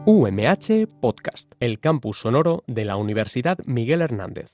UMH Podcast, el campus sonoro de la Universidad Miguel Hernández.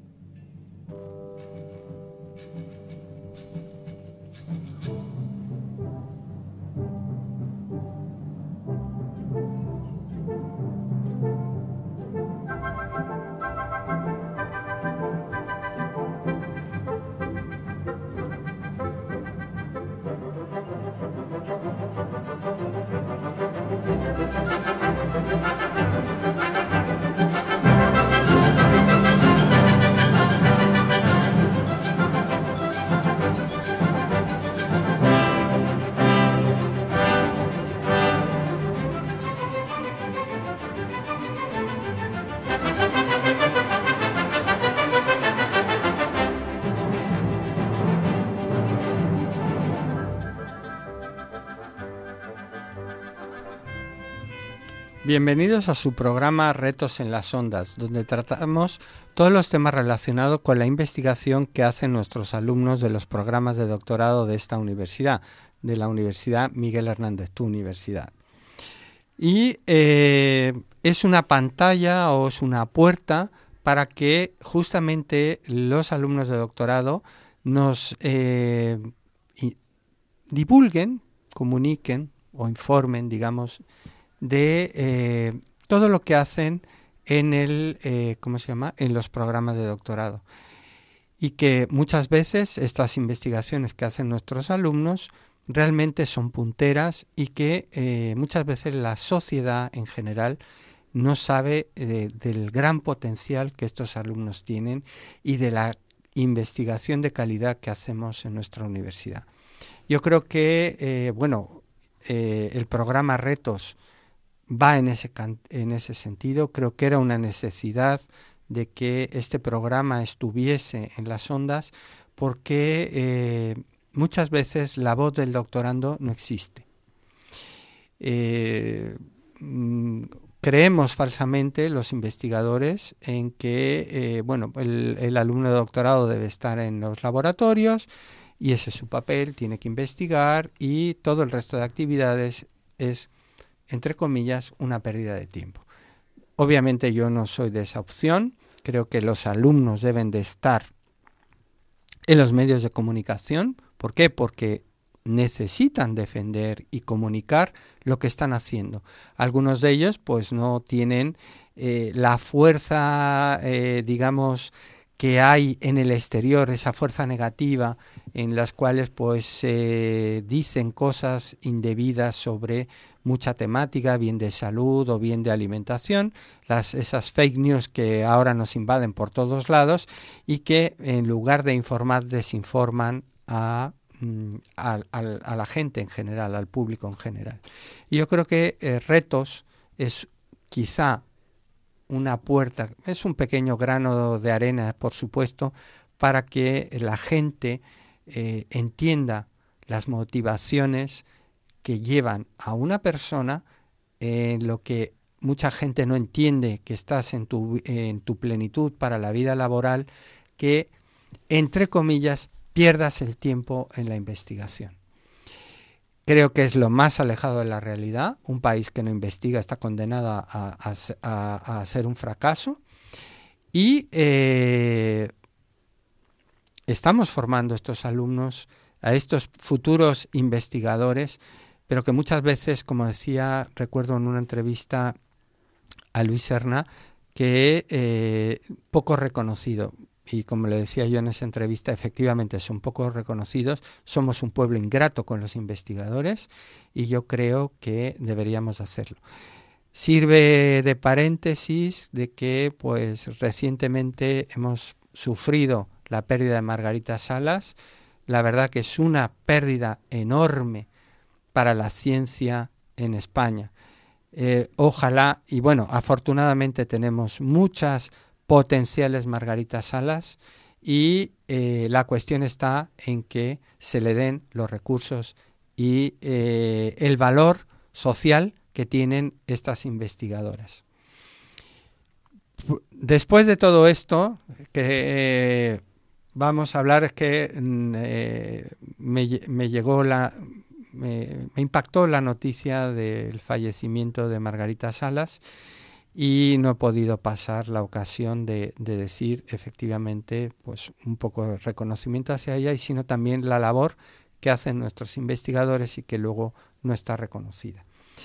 Bienvenidos a su programa Retos en las Ondas, donde tratamos todos los temas relacionados con la investigación que hacen nuestros alumnos de los programas de doctorado de esta universidad, de la Universidad Miguel Hernández, tu universidad. Y es una pantalla o es una puerta para que justamente los alumnos de doctorado nos divulguen, comuniquen o informen, digamos, de todo lo que hacen en en los programas de doctorado, y que muchas veces estas investigaciones que hacen nuestros alumnos realmente son punteras y que muchas veces la sociedad en general no sabe del gran potencial que estos alumnos tienen y de la investigación de calidad que hacemos en nuestra universidad. Yo creo que el programa Retos va en ese sentido. Creo que era una necesidad de que este programa estuviese en las ondas, porque muchas veces la voz del doctorando no existe. Creemos falsamente los investigadores en que el alumno de doctorado debe estar en los laboratorios y ese es su papel, tiene que investigar, y todo el resto de actividades es, entre comillas, una pérdida de tiempo. Obviamente yo no soy de esa opción. Creo que los alumnos deben de estar en los medios de comunicación. ¿Por qué? Porque necesitan defender y comunicar lo que están haciendo. Algunos de ellos pues no tienen la fuerza, que hay en el exterior, esa fuerza negativa en las cuales pues dicen cosas indebidas sobre mucha temática, bien de salud o bien de alimentación, esas fake news que ahora nos invaden por todos lados y que en lugar de informar desinforman a la gente en general, al público en general. Y yo creo que Retos es quizá una puerta, es un pequeño grano de arena, por supuesto, para que la gente entienda las motivaciones que llevan a una persona en lo que mucha gente no entiende, que estás en tu plenitud para la vida laboral, que, entre comillas, pierdas el tiempo en la investigación. Creo que es lo más alejado de la realidad. Un país que no investiga está condenado a ser un fracaso. Y estamos formando estos alumnos, a estos futuros investigadores, pero que muchas veces, como decía, recuerdo en una entrevista a Luis Serna, que poco reconocido. Y como le decía yo en esa entrevista, efectivamente son poco reconocidos, somos un pueblo ingrato con los investigadores y yo creo que deberíamos hacerlo. Sirve de paréntesis de que pues recientemente hemos sufrido la pérdida de Margarita Salas. La verdad que es una pérdida enorme para la ciencia en España. Ojalá, y bueno, afortunadamente tenemos muchas potenciales Margarita Salas y la cuestión está en que se le den los recursos y el valor social que tienen estas investigadoras. Después de todo esto, que vamos a hablar, es que me llegó me impactó la noticia del fallecimiento de Margarita Salas y no he podido pasar la ocasión de decir efectivamente pues un poco de reconocimiento hacia ella, y sino también la labor que hacen nuestros investigadores y que luego no está reconocida.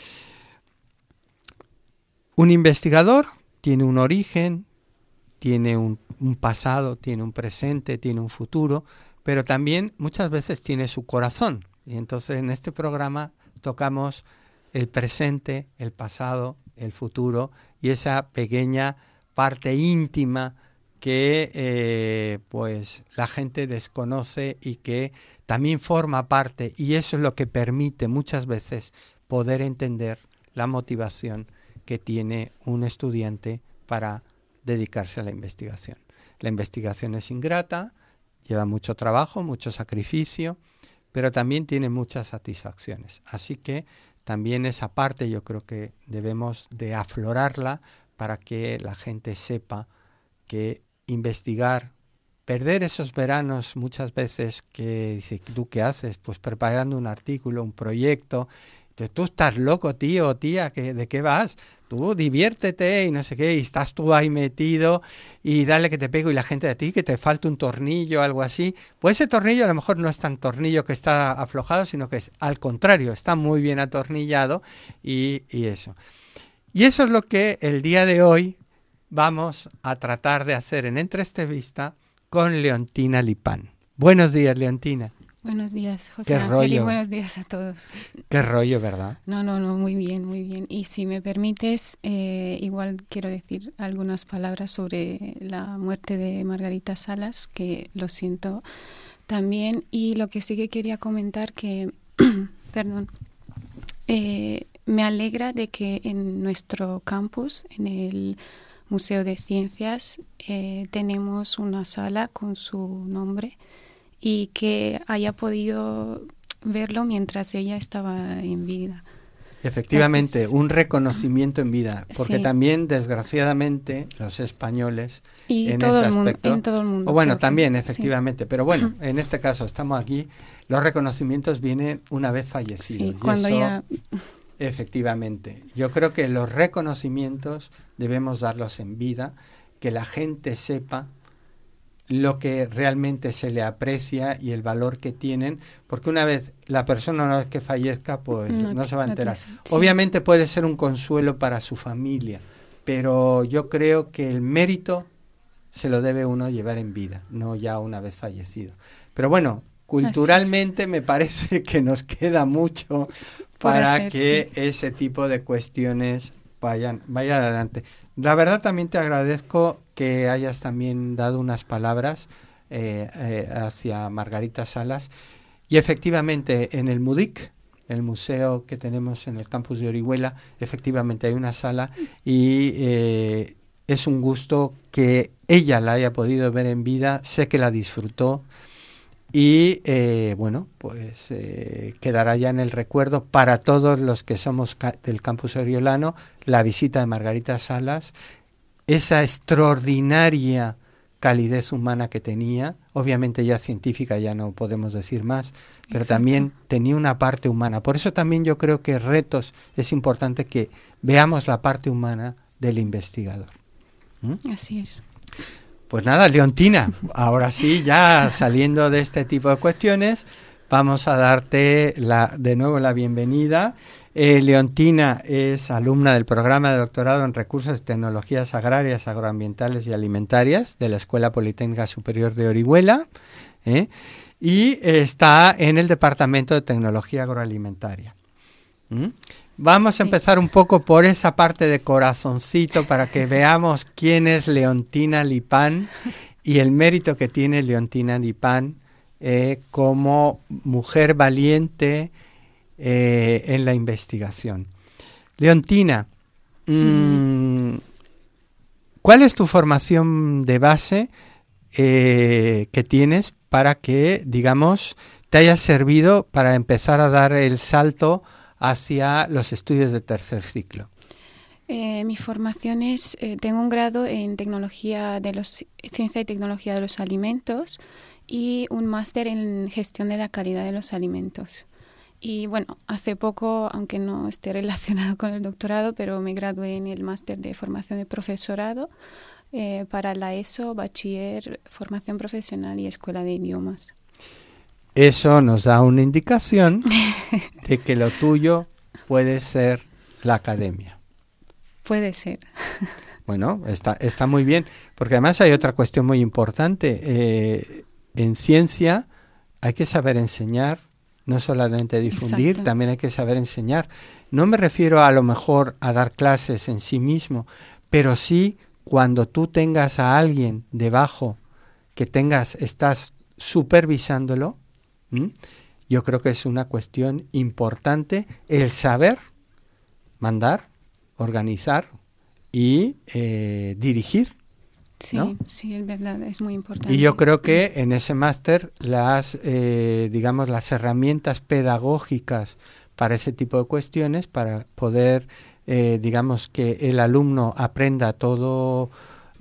Un investigador tiene un origen, tiene un pasado, tiene un presente, tiene un futuro, pero también muchas veces tiene su corazón. Y entonces en este programa tocamos el presente, el pasado, el futuro y esa pequeña parte íntima que pues la gente desconoce y que también forma parte, y eso es lo que permite muchas veces poder entender la motivación que tiene un estudiante para dedicarse a la investigación. La investigación es ingrata, lleva mucho trabajo, mucho sacrificio, pero también tiene muchas satisfacciones. Así que también esa parte yo creo que debemos de aflorarla para que la gente sepa que investigar, perder esos veranos muchas veces que dice, ¿tú qué haces? Pues preparando un artículo, un proyecto. Entonces, tú estás loco, tío o tía, ¿de qué vas? Tú diviértete y no sé qué, y estás tú ahí metido y dale que te pego, y la gente de ti que te falta un tornillo o algo así. Pues ese tornillo a lo mejor no es tan tornillo que está aflojado, sino que es al contrario, está muy bien atornillado y eso. Y eso es lo que el día de hoy vamos a tratar de hacer en entrevista con Leontina Lipán. Buenos días, Leontina. Buenos días, José Qué Ángel, rollo. y buenos días a todos. Qué rollo, ¿verdad? No, muy bien, muy bien. Y si me permites, igual quiero decir algunas palabras sobre la muerte de Margarita Salas, que lo siento también. Y lo que sí que quería comentar que, perdón, me alegra de que en nuestro campus, en el Museo de Ciencias, tenemos una sala con su nombre, y que haya podido verlo mientras ella estaba en vida. Efectivamente, Gracias. un reconocimiento en vida, porque Sí. también, desgraciadamente, los españoles Y en todo ese el mundo, aspecto, en todo el mundo. o bueno, creo que también, sí. efectivamente, pero bueno, en este caso estamos aquí, los reconocimientos vienen una vez fallecidos. Sí, cuando y eso, ya... efectivamente, yo creo que los reconocimientos debemos darlos en vida, que la gente sepa lo que realmente se le aprecia y el valor que tienen, porque una vez la persona, una vez que fallezca, pues no se va a enterar. Sí. Obviamente puede ser un consuelo para su familia, pero yo creo que el mérito se lo debe uno llevar en vida, no ya una vez fallecido. Pero bueno, culturalmente me parece que nos queda mucho para que ese tipo de cuestiones vayan adelante. La verdad también te agradezco que hayas también dado unas palabras hacia Margarita Salas, y efectivamente en el MUDIC, el museo que tenemos en el campus de Orihuela, efectivamente hay una sala y es un gusto que ella la haya podido ver en vida, sé que la disfrutó. Y bueno, pues quedará ya en el recuerdo para todos los que somos del campus oriolano la visita de Margarita Salas, esa extraordinaria calidez humana que tenía, obviamente ya científica ya no podemos decir más, pero Exacto. También tenía una parte humana. Por eso también yo creo que Retos es importante que veamos la parte humana del investigador. Así es. Pues nada, Leontina, ahora sí, ya saliendo de este tipo de cuestiones, vamos a darte de nuevo la bienvenida. Leontina es alumna del programa de doctorado en Recursos y Tecnologías Agrarias, Agroambientales y Alimentarias de la Escuela Politécnica Superior de Orihuela, y está en el Departamento de Tecnología Agroalimentaria. Vamos a empezar un poco por esa parte de corazoncito para que veamos quién es Leontina Lipán y el mérito que tiene Leontina Lipán como mujer valiente en la investigación. Leontina, ¿cuál es tu formación de base que tienes para que, digamos, te haya servido para empezar a dar el salto hacia los estudios de tercer ciclo? Mi formación es, tengo un grado en Ciencia y Tecnología de los Alimentos y un máster en Gestión de la Calidad de los Alimentos. Y bueno, hace poco, aunque no esté relacionado con el doctorado, pero me gradué en el máster de formación de profesorado para la ESO, bachiller, formación profesional y escuela de idiomas. Eso nos da una indicación de que lo tuyo puede ser la academia. Puede ser. Bueno, está muy bien, porque además hay otra cuestión muy importante. En ciencia hay que saber enseñar, no solamente difundir, Exacto. también hay que saber enseñar. No me refiero a lo mejor a dar clases en sí mismo, pero sí cuando tú tengas a alguien debajo que estás supervisándolo, yo creo que es una cuestión importante el saber mandar, organizar y dirigir. Sí, ¿no? sí, es verdad, es muy importante. Y yo creo que en ese máster las herramientas pedagógicas para ese tipo de cuestiones, para poder, que el alumno aprenda todo,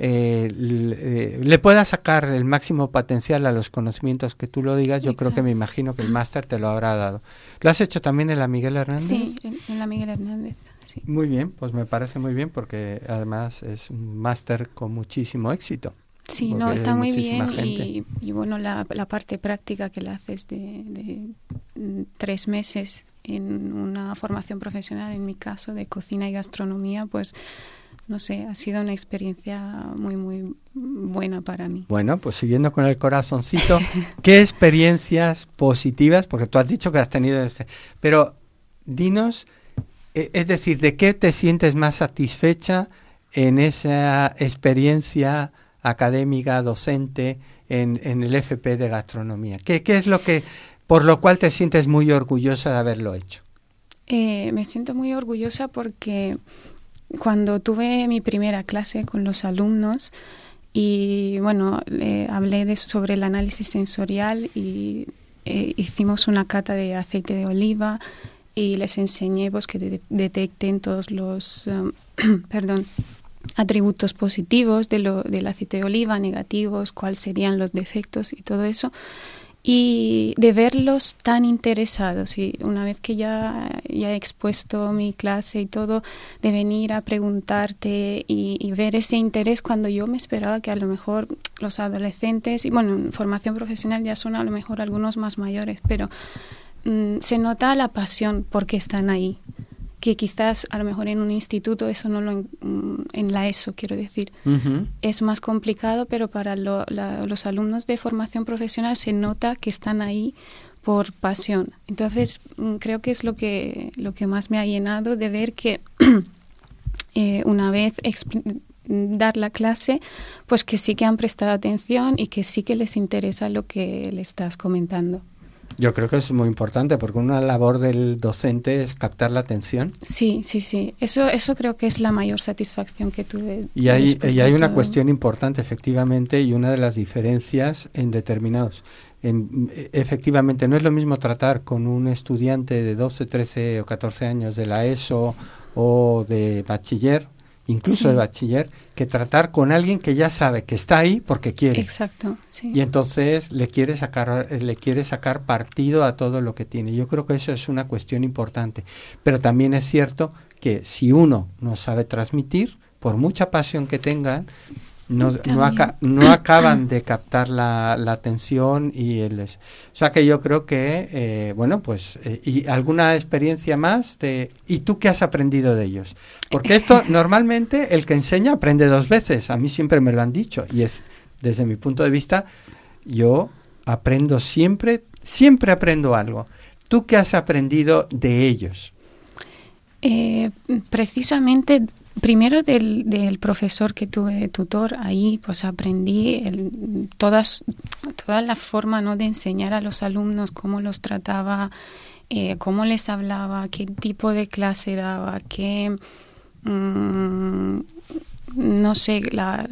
le pueda sacar el máximo potencial a los conocimientos que tú lo digas, yo creo que me imagino que el máster te lo habrá dado. ¿Lo has hecho también en la Miguel Hernández? Sí, en la Miguel Hernández. Sí. Muy bien, pues me parece muy bien porque además es un máster con muchísimo éxito. Sí, no, está muy bien y bueno, la parte práctica que la haces de 3 meses en una formación profesional, en mi caso, de cocina y gastronomía, pues no sé, ha sido una experiencia muy, muy buena para mí. Bueno, pues siguiendo con el corazoncito, ¿qué experiencias positivas? Porque tú has dicho que has tenido pero dinos, es decir, ¿de qué te sientes más satisfecha en esa experiencia académica, docente, en el FP de gastronomía? ¿Qué es lo que, por lo cual te sientes muy orgullosa de haberlo hecho? Me siento muy orgullosa porque cuando tuve mi primera clase con los alumnos y bueno, hablé sobre el análisis sensorial y hicimos una cata de aceite de oliva y les enseñé pues, que detecten todos los atributos positivos del aceite de oliva, negativos, cuáles serían los defectos y todo eso. Y de verlos tan interesados, y una vez que ya he expuesto mi clase y todo, de venir a preguntarte y ver ese interés cuando yo me esperaba que a lo mejor los adolescentes, y bueno, en formación profesional ya son a lo mejor algunos más mayores, pero se nota la pasión porque están ahí, que quizás a lo mejor en un instituto eso no lo en la ESO quiero decir es más complicado, pero para los alumnos de formación profesional se nota que están ahí por pasión. Entonces creo que es lo que más me ha llenado de ver que una vez dar la clase, pues que sí que han prestado atención y que sí que les interesa lo que le estás comentando. Yo creo que es muy importante porque una labor del docente es captar la atención. Sí. Eso creo que es la mayor satisfacción que tuve. Y hay una cuestión importante, efectivamente, y una de las diferencias en determinados. Efectivamente, no es lo mismo tratar con un estudiante de 12, 13 o 14 años de la ESO o de bachiller, incluso de bachiller, que tratar con alguien que ya sabe que está ahí porque quiere. Exacto, sí. Y entonces le quiere sacar partido a todo lo que tiene. Yo creo que eso es una cuestión importante. Pero también es cierto que si uno no sabe transmitir, por mucha pasión que tengan, no acaban de captar la atención o sea que yo creo que y alguna experiencia más ¿y tú qué has aprendido de ellos? Porque esto normalmente el que enseña aprende 2 veces, a mí siempre me lo han dicho y es desde mi punto de vista, yo aprendo siempre aprendo algo. ¿Tú qué has aprendido de ellos? Precisamente primero del profesor que tuve, tutor, ahí pues aprendí toda la forma, ¿no?, de enseñar a los alumnos, cómo los trataba, cómo les hablaba, qué tipo de clase daba, qué, no sé,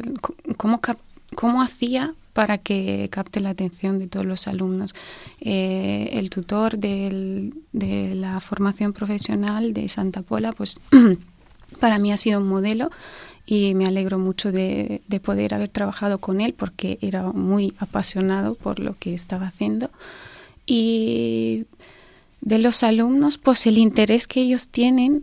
cómo hacía para que capte la atención de todos los alumnos. El tutor de la formación profesional de Santa Pola, pues para mí ha sido un modelo y me alegro mucho de poder haber trabajado con él porque era muy apasionado por lo que estaba haciendo. Y de los alumnos, pues el interés que ellos tienen,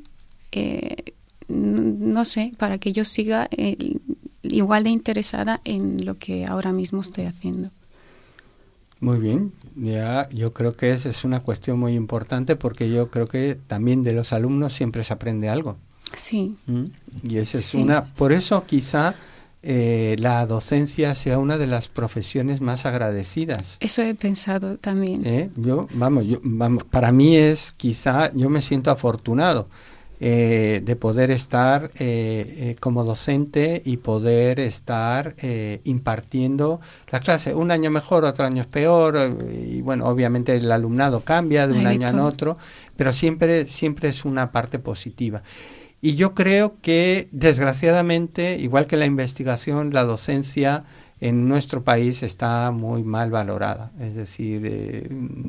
no sé, para que yo siga igual de interesada en lo que ahora mismo estoy haciendo. Muy bien, ya yo creo que esa es una cuestión muy importante, porque yo creo que también de los alumnos siempre se aprende algo. Sí. Y esa es por eso quizá la docencia sea una de las profesiones más agradecidas. Eso he pensado también. Para mí es quizá, yo me siento afortunado de poder estar como docente y poder estar impartiendo la clase. Un año mejor, otro año es peor, y bueno, obviamente el alumnado cambia de un año a otro, pero siempre es una parte positiva. Y yo creo que, desgraciadamente, igual que la investigación, la docencia en nuestro país está muy mal valorada. Es decir,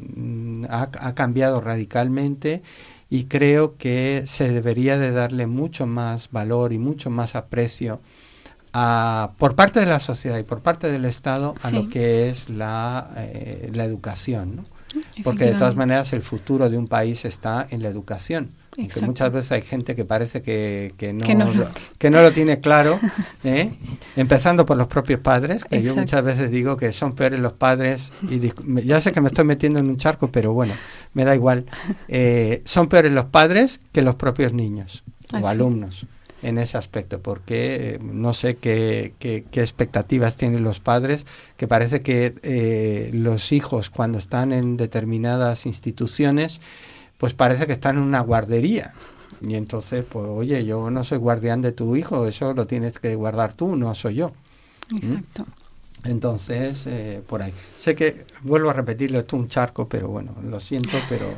ha cambiado radicalmente, y creo que se debería de darle mucho más valor y mucho más aprecio por parte de la sociedad y por parte del Estado a lo que es la educación, ¿no? Porque de todas maneras el futuro de un país está en la educación. Aunque muchas veces hay gente que parece que no lo tiene claro, empezando por los propios padres, que yo muchas veces digo que son peores los padres, y ya sé que me estoy metiendo en un charco, pero bueno, me da igual. Son peores los padres que los propios niños o alumnos en ese aspecto, porque no sé qué expectativas tienen los padres, que parece que los hijos, cuando están en determinadas instituciones, pues parece que están en una guardería. Y entonces, pues oye, yo no soy guardián de tu hijo, eso lo tienes que guardar tú, no soy yo. Exacto. Entonces, por ahí. Sé que, vuelvo a repetirlo, esto es un charco, pero bueno, lo siento, pero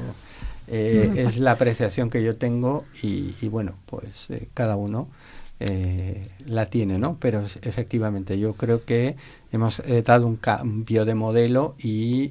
es la apreciación que yo tengo, y bueno, pues cada uno la tiene, ¿no? Pero efectivamente yo creo que hemos dado un cambio de modelo, y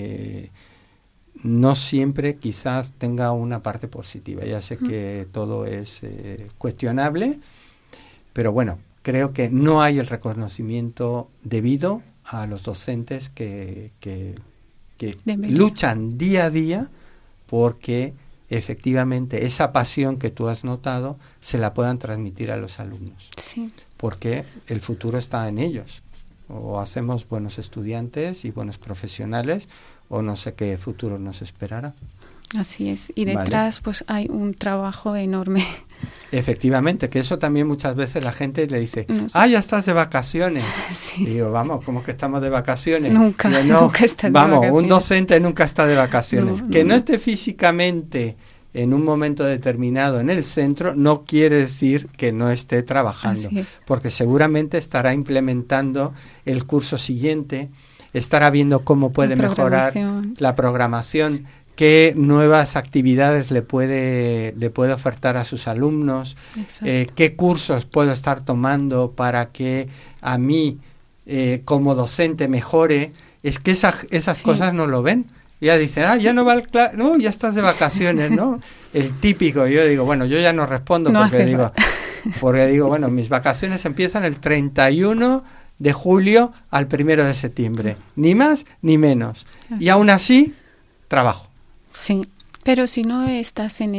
no siempre quizás tenga una parte positiva. Ya sé que todo es cuestionable, pero bueno, creo que no hay el reconocimiento debido a los docentes que luchan día a día porque efectivamente esa pasión que tú has notado se la puedan transmitir a los alumnos. Sí. Porque el futuro está en ellos. O hacemos buenos estudiantes y buenos profesionales, o no sé qué futuro nos esperará. Así es. Y detrás pues hay un trabajo enorme. Efectivamente, que eso también muchas veces la gente le dice, ya estás de vacaciones. Sí. Y digo, vamos, ¿cómo que estamos de vacaciones? Nunca está de vacaciones. Un docente nunca está de vacaciones. Que no esté físicamente en un momento determinado en el centro no quiere decir que no esté trabajando, porque seguramente estará implementando el curso siguiente, estará viendo cómo puede mejorar la programación, qué nuevas actividades le puede ofertar a sus alumnos, qué cursos puedo estar tomando para que a mí como docente mejore. Es que esas cosas no lo ven. Ya dicen, ya no va al no, ya estás de vacaciones, ¿no? El típico. Yo digo, bueno, yo ya no respondo porque digo, bueno, mis vacaciones empiezan el 31 de julio al 1 de septiembre, ni más ni menos. Así. Y aún así, trabajo. Sí, pero si no estás si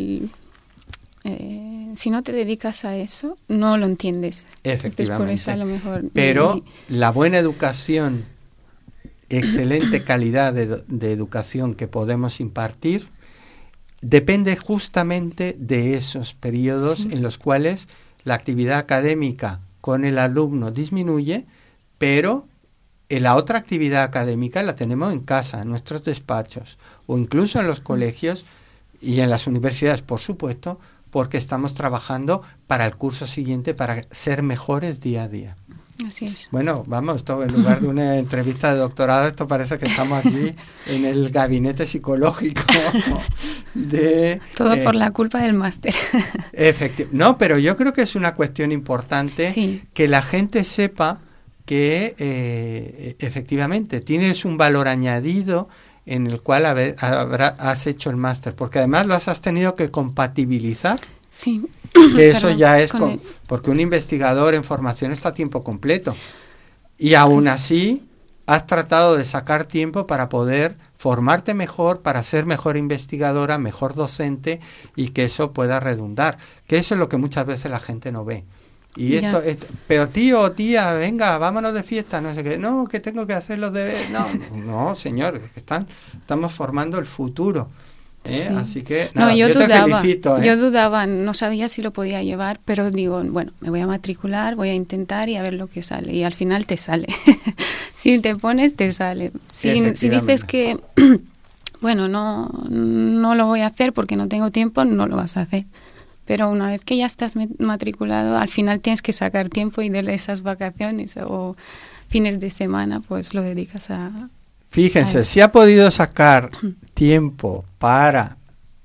no te dedicas a eso, no lo entiendes. Efectivamente. Por eso a lo mejor. Pero la buena educación, excelente calidad de educación que podemos impartir, depende justamente de esos periodos en los cuales la actividad académica con el alumno disminuye, pero la otra actividad académica la tenemos en casa, en nuestros despachos, o incluso en los colegios y en las universidades, por supuesto, porque estamos trabajando para el curso siguiente, para ser mejores día a día. Así es. Bueno, vamos, esto en lugar de una entrevista de doctorado, esto parece que estamos aquí en el gabinete psicológico de... Todo por la culpa del máster. No, pero yo creo que es una cuestión importante que la gente sepa que efectivamente tienes un valor añadido en el cual has hecho el máster, porque además lo has tenido que compatibilizar. Sí. Que eso ya es porque un investigador en formación está a tiempo completo y aún así has tratado de sacar tiempo para poder formarte mejor, para ser mejor investigadora, mejor docente y que eso pueda redundar. Que eso es lo que muchas veces la gente no ve. Y esto, pero tío o tía, venga, vámonos de fiesta, no sé qué. No, que tengo que hacer los deberes. No, señor, estamos formando el futuro. Sí. Así que, nada, no, yo dudaba, te felicito. Yo dudaba, no sabía si lo podía llevar, pero digo, bueno, me voy a matricular, voy a intentar y a ver lo que sale. Y al final te sale. Si te pones, te sale. Si dices que, bueno, no lo voy a hacer porque no tengo tiempo, no lo vas a hacer. Pero una vez que ya estás matriculado, al final tienes que sacar tiempo y de esas vacaciones o fines de semana, pues lo dedicas a... Fíjense, si ha podido sacar tiempo para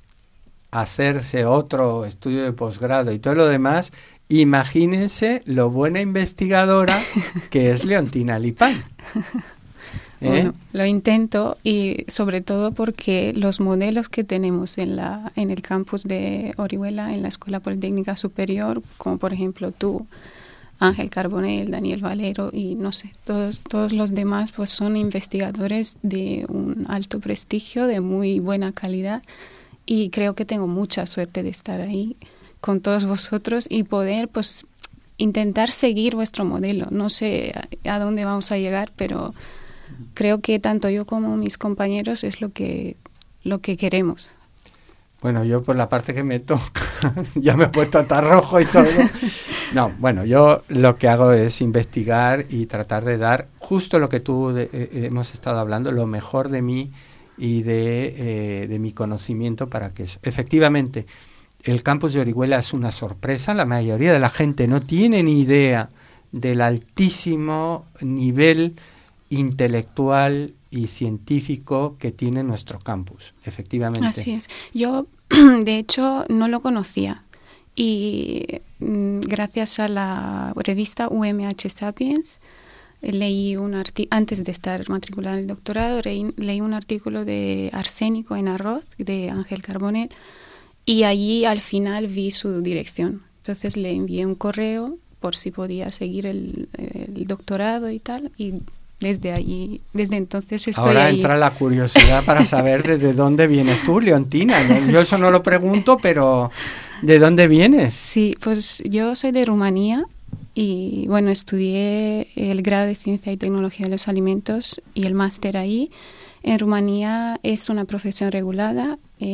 hacerse otro estudio de posgrado y todo lo demás, imagínense lo buena investigadora que es Leontina Lipán. Bueno, lo intento y sobre todo porque los modelos que tenemos en el campus de Orihuela, en la Escuela Politécnica Superior, como por ejemplo tú, Ángel Carbonell, Daniel Valero y no sé, todos los demás pues son investigadores de un alto prestigio, de muy buena calidad y creo que tengo mucha suerte de estar ahí con todos vosotros y poder pues intentar seguir vuestro modelo. No sé a dónde vamos a llegar, pero creo que tanto yo como mis compañeros es lo que queremos. Bueno, yo por la parte que me toca, ya me he puesto hasta rojo y todo. No, bueno, yo lo que hago es investigar y tratar de dar justo lo que tú hemos estado hablando, lo mejor de mí y de mi conocimiento para que eso. Efectivamente, el campus de Orihuela es una sorpresa. La mayoría de la gente no tiene ni idea del altísimo nivel intelectual y científico que tiene nuestro campus, efectivamente. Así es. Yo, de hecho, no lo conocía y gracias a la revista UMH Sapiens leí antes de estar matriculada en el doctorado, leí un artículo de arsénico en arroz de Ángel Carbonell y allí al final vi su dirección. Entonces le envié un correo por si podía seguir el doctorado y tal y desde entonces estoy ahora ahí. Entra la curiosidad para saber desde dónde vienes tú, Leontina. Yo eso no lo pregunto, pero ¿de dónde vienes? Sí, pues yo soy de Rumanía y bueno, estudié el grado de Ciencia y Tecnología de los Alimentos y el máster ahí. En Rumanía es una profesión regulada,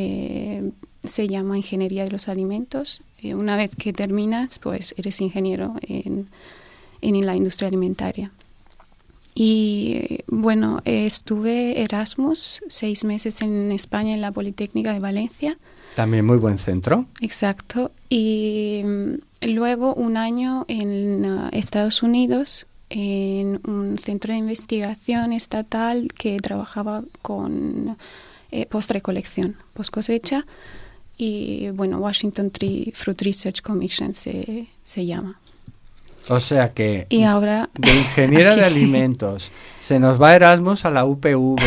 se llama Ingeniería de los Alimentos. Una vez que terminas, pues eres ingeniero en la industria alimentaria. Y bueno, estuve Erasmus 6 meses en España, en la Politécnica de Valencia. También muy buen centro. Exacto. Y luego 1 año en Estados Unidos, en un centro de investigación estatal que trabajaba con post-recolección, post-cosecha. Y bueno, Washington Tree Fruit Research Commission se llama. O sea que y ahora, de ingeniera de alimentos se nos va Erasmus a la UPV,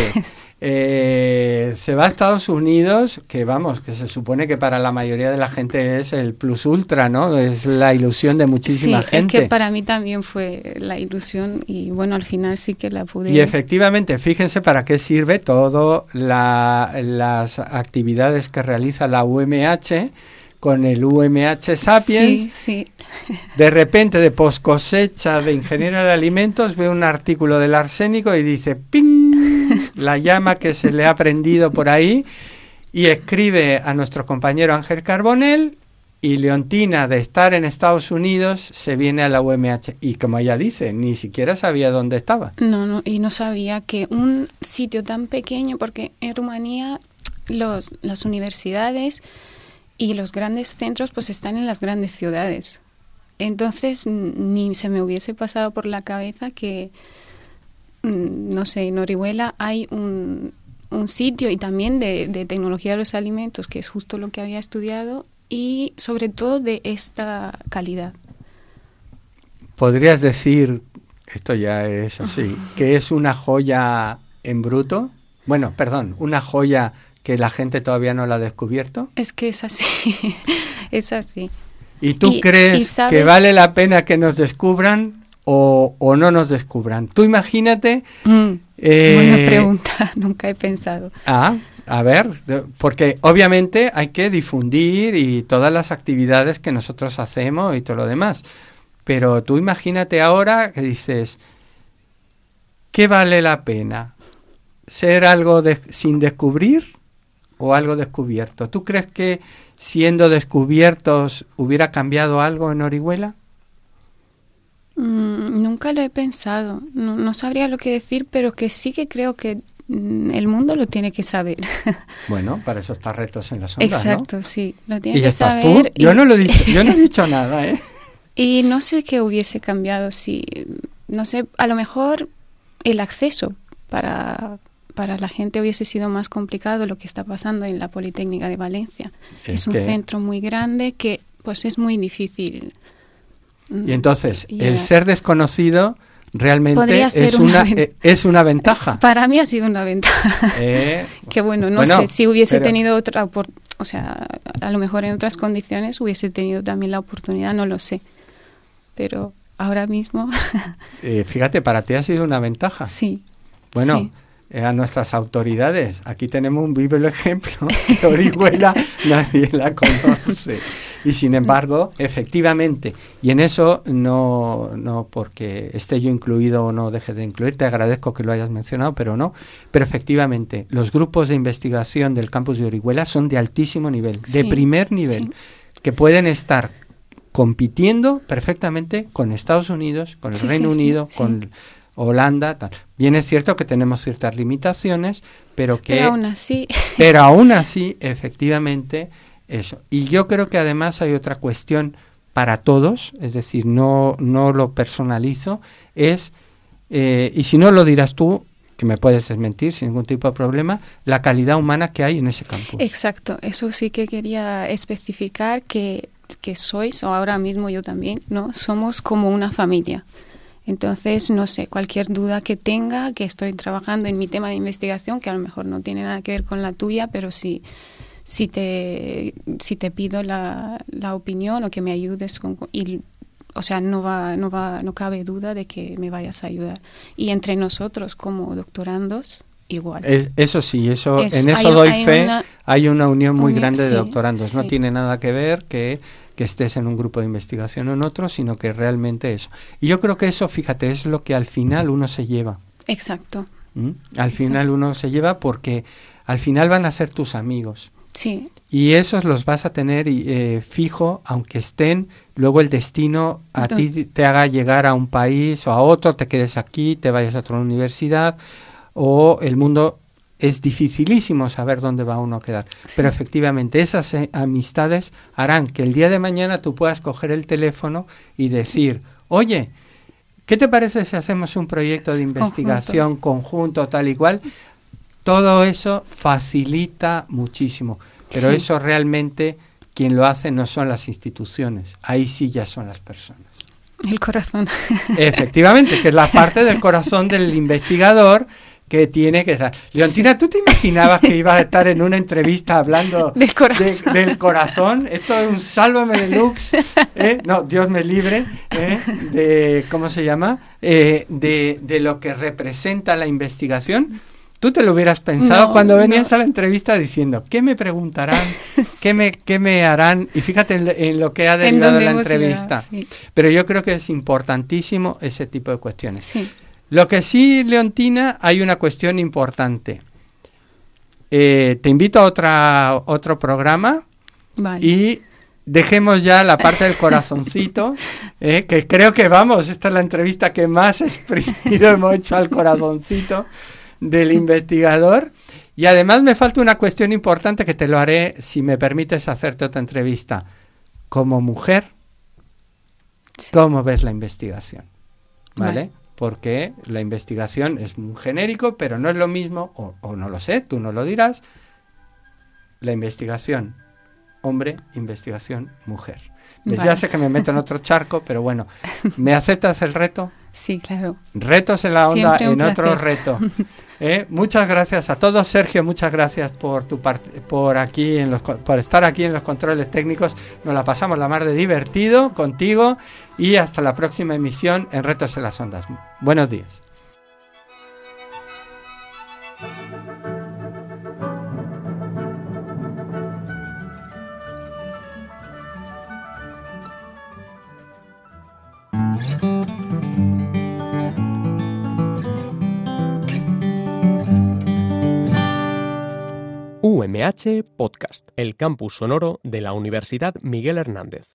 se va a Estados Unidos, que vamos, que se supone que para la mayoría de la gente es el plus ultra, ¿no? Es la ilusión de muchísima gente. Es que para mí también fue la ilusión y bueno, al final sí que la pude. Y efectivamente, fíjense para qué sirve todas las actividades que realiza la UMH con el UMH Sapiens. Sí, sí. De repente, de poscosecha de ingeniera de alimentos, ve un artículo del arsénico y dice ¡ping! La llama que se le ha prendido por ahí y escribe a nuestro compañero Ángel Carbonell y Leontina, de estar en Estados Unidos, se viene a la UMH. Y como ella dice, ni siquiera sabía dónde estaba. No, y no sabía que un sitio tan pequeño, porque en Rumanía las universidades y los grandes centros pues están en las grandes ciudades. Entonces ni se me hubiese pasado por la cabeza que, no sé, en Orihuela hay un sitio y también de tecnología de los alimentos, que es justo lo que había estudiado, y sobre todo de esta calidad. ¿Podrías decir, esto ya es así, que es una joya en bruto? Bueno, perdón, una joya que la gente todavía no la ha descubierto. Es que es así, es así. ¿Y tú crees que vale la pena que nos descubran o no nos descubran? Tú imagínate... Buena pregunta, nunca he pensado. A ver, porque obviamente hay que difundir y todas las actividades que nosotros hacemos y todo lo demás. Pero tú imagínate ahora que dices, ¿qué vale la pena? ¿Ser algo sin descubrir o algo descubierto? ¿Tú crees que siendo descubiertos hubiera cambiado algo en Orihuela? Nunca lo he pensado. No sabría lo que decir, pero que sí que creo que el mundo lo tiene que saber. Bueno, para eso está Retos en la Sombra, exacto, ¿no? Sí, lo tiene y ya que estás saber. Tú. Yo no lo he dicho, yo no he dicho nada, ¿eh? Y no sé qué hubiese cambiado si, no sé, a lo mejor el acceso para la gente hubiese sido más complicado lo que está pasando en la Politécnica de Valencia. Es un centro muy grande que pues es muy difícil. Y entonces, el ser desconocido realmente es una ventaja. Para mí ha sido una ventaja. Que bueno, sé, si hubiese tenido otra o sea, a lo mejor en otras condiciones hubiese tenido también la oportunidad, no lo sé. Pero ahora mismo... fíjate, para ti ha sido una ventaja. Sí. Bueno, sí. A nuestras autoridades, aquí tenemos un vivo ejemplo, que Orihuela nadie la conoce. Y sin embargo, efectivamente, y en eso no porque esté yo incluido o no deje de incluir, te agradezco que lo hayas mencionado, pero efectivamente, los grupos de investigación del campus de Orihuela son de altísimo nivel, de primer nivel, que pueden estar compitiendo perfectamente con Estados Unidos, con el Reino Unido, con Holanda, tal. Bien es cierto que tenemos ciertas limitaciones, pero aún así, efectivamente, eso. Y yo creo que además hay otra cuestión para todos, es decir, no lo personalizo, y si no lo dirás tú, que me puedes desmentir sin ningún tipo de problema, la calidad humana que hay en ese campus. Exacto, eso sí que quería especificar que sois, o ahora mismo yo también, ¿no? Somos como una familia. Entonces, no sé, cualquier duda que tenga, que estoy trabajando en mi tema de investigación, que a lo mejor no tiene nada que ver con la tuya, pero si te pido la opinión o que me ayudes o sea, no cabe duda de que me vayas a ayudar. Y entre nosotros como doctorandos, igual. Eso sí, en eso doy fe. Hay una unión muy grande de doctorandos. No tiene nada que ver que estés en un grupo de investigación o en otro, sino que realmente eso. Y yo creo que eso, fíjate, es lo que al final uno se lleva. Exacto. Al final uno se lleva porque al final van a ser tus amigos. Sí. Y esos los vas a tener fijo, aunque estén, luego el destino a ti te haga llegar a un país o a otro, te quedes aquí, te vayas a otra universidad, o el mundo es dificilísimo saber dónde va uno a quedar. Sí. Pero efectivamente esas amistades harán que el día de mañana tú puedas coger el teléfono y decir, oye, ¿qué te parece si hacemos un proyecto de investigación conjunto tal y cual? Todo eso facilita muchísimo, pero eso realmente quien lo hace no son las instituciones, ahí sí ya son las personas. El corazón. Efectivamente, que es la parte del corazón del investigador que tiene que estar. Leontina, ¿tú te imaginabas que ibas a estar en una entrevista hablando del corazón? Esto es un sálvame deluxe, no, Dios me libre, de, ¿cómo se llama? De lo que representa la investigación. ¿Tú te lo hubieras pensado cuando venías a la entrevista diciendo, ¿qué me preguntarán? ¿Qué me harán? Y fíjate en lo que ha derivado la entrevista. Sí. Pero yo creo que es importantísimo ese tipo de cuestiones. Sí. Lo que sí, Leontina, hay una cuestión importante. Te invito a otro programa y dejemos ya la parte del corazoncito, que creo que esta es la entrevista que más exprimido hemos hecho al corazoncito del investigador. Y además me falta una cuestión importante que te lo haré si me permites hacerte otra entrevista. Como mujer, ¿cómo ves la investigación? ¿Vale? Porque la investigación es muy genérico, pero no es lo mismo, o no lo sé, tú no lo dirás, la investigación hombre, investigación mujer. Ya sé que me meto en otro charco, pero bueno, ¿me aceptas el reto? Sí, claro. Retos en la onda, Siempre un en otro placer. reto. Muchas gracias a todos. Sergio, muchas gracias por por estar aquí en los controles técnicos. Nos la pasamos la mar de divertido contigo y hasta la próxima emisión en Retos en las Ondas. Buenos días. UMH Podcast, el campus sonoro de la Universidad Miguel Hernández.